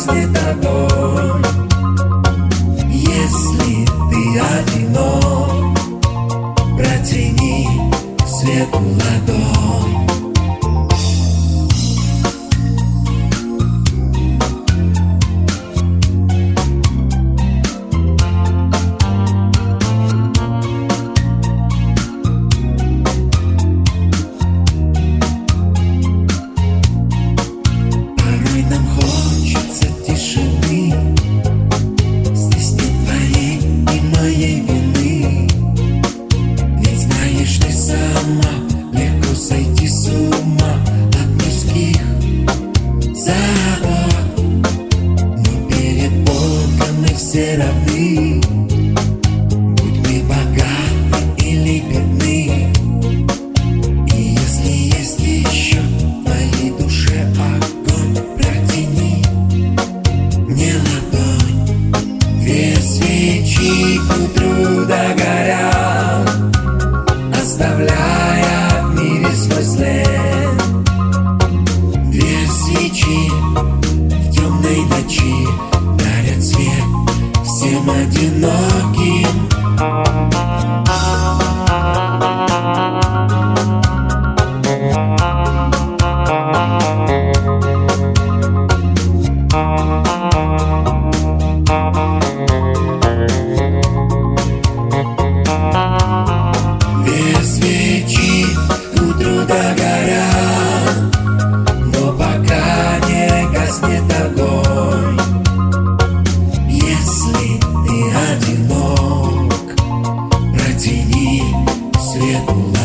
гаснет огонь. Если ты одинок, протяни к свету ладонь. Легко сойти с ума от мирских забот, но перед Богом мы все равны. Будь мы богаты или бедны, и если есть еще в твоей душе огонь, протяни мне ладонь. Две свечи к утру догорят, оставляя в мире свой след. Две свечи в темной ночи дарят свет всем одиноким. Догорят, но пока не гаснет огонь. Если ты одинок, протяни свету